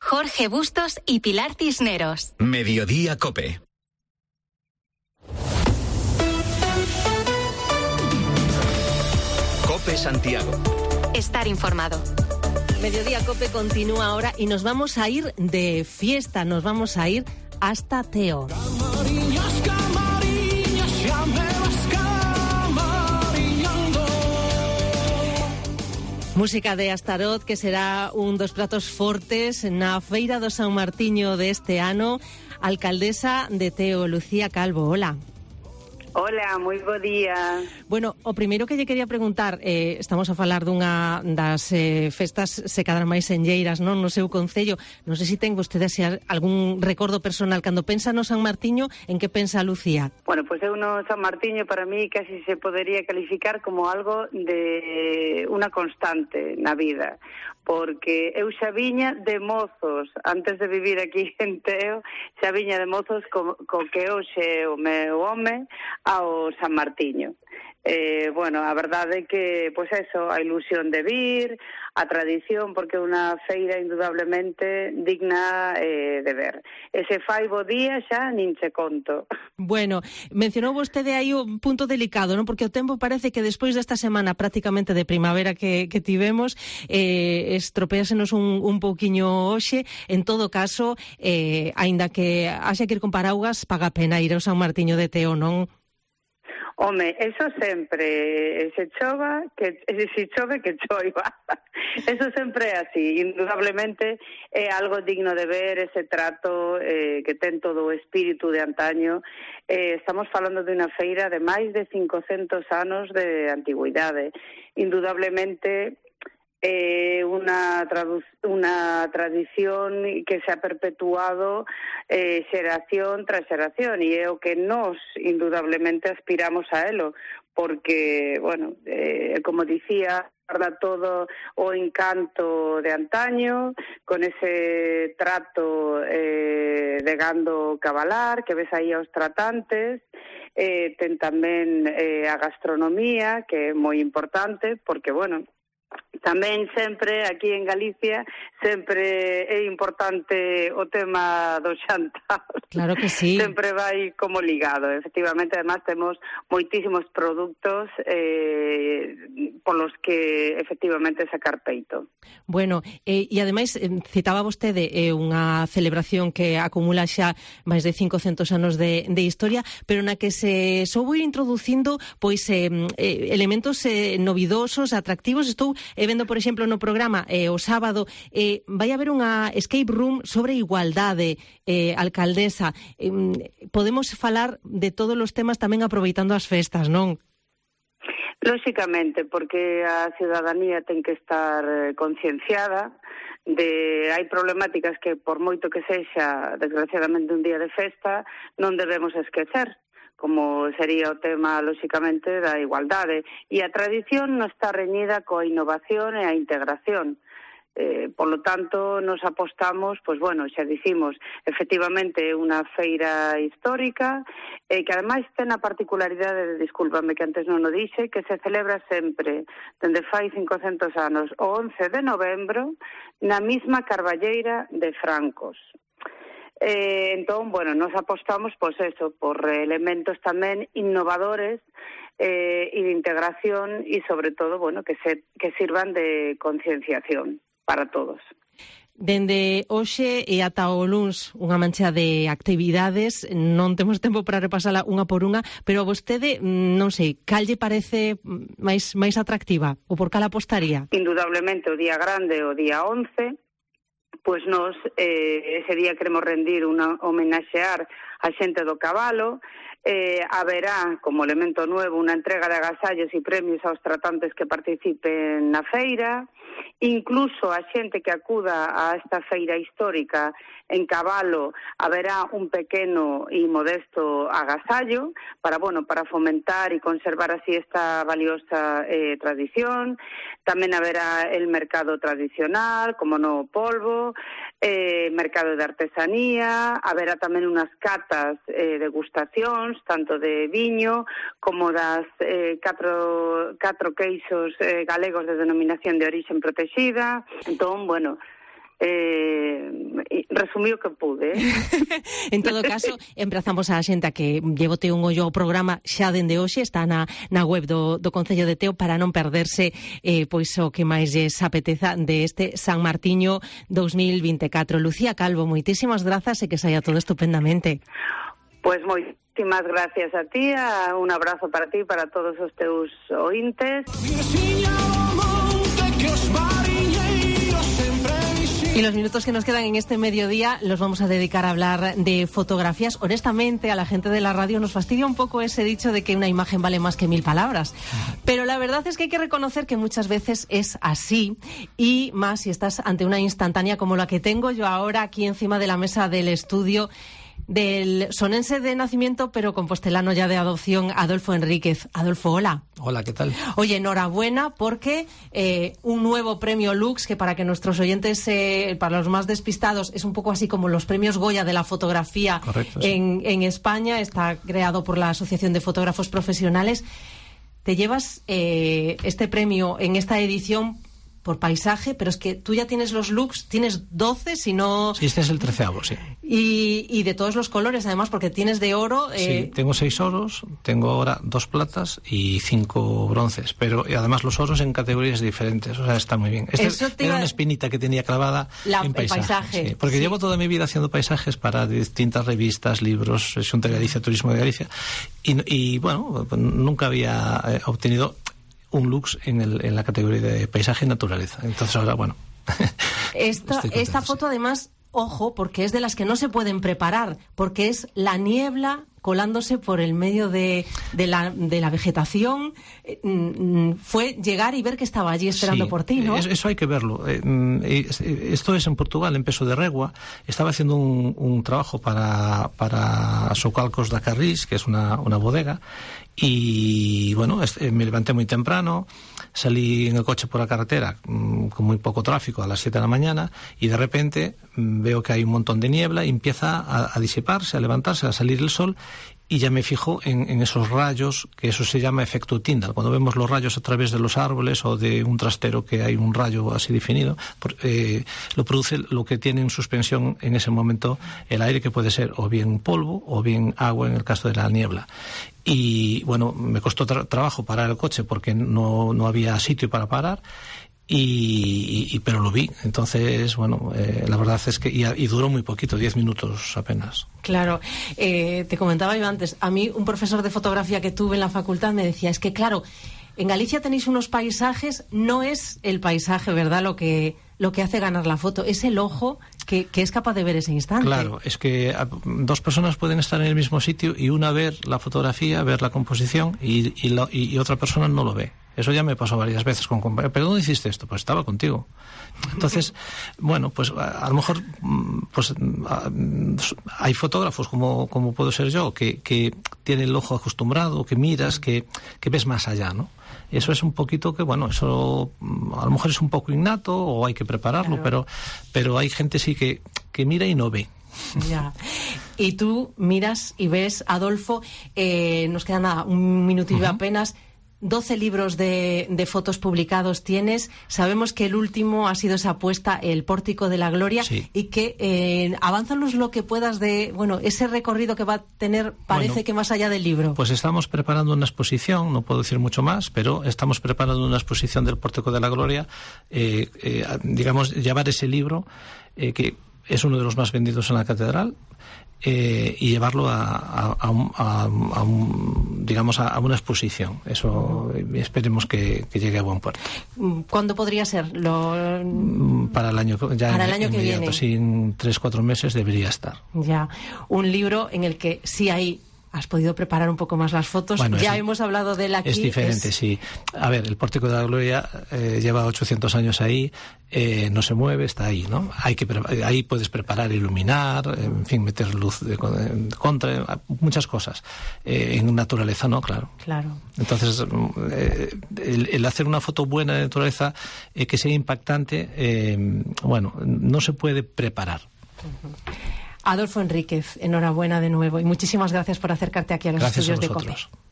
Jorge Bustos y Pilar Cisneros. Mediodía COPE. COPE Santiago. Estar informado. Mediodía COPE continúa ahora y nos vamos a ir de fiesta, nos vamos a ir hasta Teo. Camariñas, camariñas, xa me vas camariñando. Música de Astaroth, que será un dos pratos fortes na Feira do San Martiño deste ano. Alcaldesa de Teo, Lucía Calvo, hola. Hola, moi bo día. Bueno, o primeiro que lle quería preguntar, estamos a falar dunha das festas se cadran máis enlleiras, non, no seu concello. Non sei se ten vostede así algún recordo personal cando pensa no San Martiño, en que pensa Lucía? Bueno, pues eu no San Martiño para mí casi se podería calificar como algo de unha constante na vida, porque eu xa viña de mozos, antes de vivir aquí en Teo, xa viña de mozos co que hoxe o meu home ao San Martiño. Bueno, a verdade é que, pois eso, a ilusión de vir, a tradición, porque é unha feira indudablemente digna de ver. E se fai bo día xa nin che conto. Bueno, mencionou vostede aí un punto delicado, non? Porque o tempo parece que despois desta semana prácticamente de primavera que tivemos, estropeásenos un pouquiño hoxe. En todo caso, aínda que haxa que ir con paraugas, paga pena ir ao San Martiño de Teo, non? Home, eso sempre, se chove que choiva. Eso sempre é así, indudablemente é algo digno de ver, ese trato que ten todo o espírito de antaño. Estamos falando de unha feira de máis de 500 anos de antigüidade. Indudablemente unha tradición que se ha perpetuado xeración tras xeración, e é o que nós indudablemente aspiramos a elo, porque, bueno, como dicía, guarda todo o encanto de antaño, con ese trato de gando cabalar, que ves aí aos tratantes. Ten tamén a gastronomía, que é moi importante, porque, bueno, tamén sempre aquí en Galicia sempre é importante o tema do xantar. Claro que sí. Sempre vai como ligado. Efectivamente, además temos moitísimos produtos polos que efectivamente sacar peito. Bueno, e ademais citaba vostede unha celebración que acumula xa máis de 500 anos de historia, pero na que se soubo ir introducindo pois elementos novidosos, atractivos. Estou vendo, por exemplo, no programa o sábado, vai haber unha escape room sobre igualdade, alcaldesa. Podemos falar de todos os temas tamén aproveitando as festas, non? Lóxicamente, porque a ciudadanía ten que estar concienciada de hai problemáticas que, por moito que sexa, desgraciadamente, un día de festa, non debemos esquecer, como sería o tema, lóxicamente, da igualdade. E a tradición non está reñida coa innovación e a integración. Por lo tanto, nos apostamos, pois bueno, xa dicimos, efectivamente, unha feira histórica, que ademais ten a particularidade, discúlpame que antes non o dixe, que se celebra sempre, dende fai 500 anos, o 11 de novembro, na mesma Carballeira de Francos. Entón, bueno, nos apostamos, pois eso, por elementos tamén innovadores e de integración e, sobre todo, bueno, que sirvan de concienciación para todos. Dende hoxe e ata o luns unha mancha de actividades, non temos tempo para repasala unha por unha, pero a vostede, non sei, cal lle parece máis atractiva ou por cal apostaría? Indudablemente o día grande, o día 11, pois nos ese día queremos rendir homenaxear a xente do cabalo. Haberá como elemento nuevo unha entrega de agasallos e premios aos tratantes que participen na feira. Incluso a xente que acuda a esta feira histórica en cabalo haberá un pequeno e modesto agasallo para fomentar e conservar así esta valiosa tradición. Tamén haberá el mercado tradicional, como no polvo, mercado de artesanía, haberá tamén unhas catas degustacións, tanto de viño como das catro queixos galegos de denominación de orixen protegida. Entón, bueno, resumí o que pude. En todo caso, emprazamos a xente a que llevote un ollo ao programa xa dende hoxe, está na web do Concello de Teo para non perderse pois o que máis lles apeteza de este San Martiño 2024. Lucía Calvo, moitísimas grazas e que saia todo estupendamente. Pois moitísimas gracias a ti, un abrazo para ti e para todos os teus ointes. Y los minutos que nos quedan en este mediodía los vamos a dedicar a hablar de fotografías. Honestamente, a la gente de la radio nos fastidia un poco ese dicho de que una imagen vale más que 1000 palabras. Pero la verdad es que hay que reconocer que muchas veces es así, y más si estás ante una instantánea como la que tengo yo ahora aquí encima de la mesa del estudio, del sonense de nacimiento, pero compostelano ya de adopción, Adolfo Enríquez. Adolfo, hola. Hola, ¿qué tal? Oye, enhorabuena porque un nuevo premio Lux, que para que nuestros oyentes, para los más despistados, es un poco así como los premios Goya de la fotografía. Correcto, sí. En España, está creado por la Asociación de Fotógrafos Profesionales. Te llevas este premio en esta edición por paisaje, pero es que tú ya tienes los looks, tienes 12, si no... Sí, este es el 13º, sí. Y de todos los colores, además, porque tienes de oro... Sí, tengo 6 oros, tengo ahora 2 platas y 5 bronces, pero además los oros en categorías diferentes, o sea, está muy bien. Era una espinita que tenía clavada en paisaje. Sí, porque llevo toda mi vida haciendo paisajes para distintas revistas, libros, Xunta de Galicia, Turismo de Galicia, y bueno, nunca había obtenido un lux en la categoría de paisaje y naturaleza. Entonces ahora, bueno... Esta foto, además, ojo, porque es de las que no se pueden preparar, porque es la niebla colándose por el medio de la vegetación. Fue llegar y ver que estaba allí esperando por ti, ¿no? Eso hay que verlo. Esto es en Portugal, en Peso de Regua. Estaba haciendo un trabajo para Socalcos da Carrís, que es una bodega, y bueno, me levanté muy temprano, salí en el coche por la carretera con muy poco tráfico a las 7 de la mañana, y de repente veo que hay un montón de niebla y empieza a disiparse, a levantarse, a salir el sol, y ya me fijo en esos rayos, que eso se llama efecto Tyndall. Cuando vemos los rayos a través de los árboles o de un trastero que hay un rayo así definido, lo produce lo que tiene en suspensión en ese momento el aire, que puede ser o bien polvo o bien agua en el caso de la niebla. Y bueno, me costó trabajo parar el coche porque no había sitio para parar. Pero lo vi. Entonces, bueno, la verdad es que y duró muy poquito, 10 minutos apenas. Claro, te comentaba yo antes, a mí un profesor de fotografía que tuve en la facultad me decía, es que claro, en Galicia tenéis unos paisajes, no es el paisaje, ¿verdad?, lo que hace ganar la foto, es el ojo que es capaz de ver ese instante. Claro, es que 2 personas pueden estar en el mismo sitio y una ver la fotografía, ver la composición y otra persona no lo ve. Eso ya me pasó varias veces con compañeros. ¿Pero dónde hiciste esto? Pues estaba contigo. Entonces, bueno, pues a lo mejor pues hay fotógrafos como puedo ser yo, que tiene el ojo acostumbrado, que miras, que ves más allá, ¿no? Eso es un poquito que, bueno, eso a lo mejor es un poco innato o hay que prepararlo, claro. pero hay gente sí que mira y no ve. Ya. Y tú miras y ves, Adolfo, nos queda nada, un minutillo apenas. 12 libros de fotos publicados tienes. Sabemos que el último ha sido esa apuesta, El Pórtico de la Gloria, sí. Y que avánzanos lo que puedas de, bueno, ese recorrido que va a tener, parece que más allá del libro. Pues estamos preparando una exposición, no puedo decir mucho más, pero estamos preparando una exposición del Pórtico de la Gloria, digamos, llevar ese libro, que es uno de los más vendidos en la catedral, y llevarlo a una exposición. Eso esperemos que llegue a buen puerto. ¿Cuándo podría ser? Para el año que viene. Sí, en 3-4 meses debería estar. Ya, un libro en el que sí hay... Has podido preparar un poco más las fotos. Bueno, ya hemos hablado de él aquí. Es diferente, sí. A ver, el Pórtico de la Gloria lleva 800 años ahí, no se mueve, está ahí, ¿no? Ahí puedes preparar, iluminar, en fin, meter luz de contra, muchas cosas. En naturaleza no, claro. Claro. Entonces, el hacer una foto buena de naturaleza, que sea impactante, bueno, no se puede preparar. Adolfo Enríquez, enhorabuena de nuevo y muchísimas gracias por acercarte aquí a los estudios de COPE.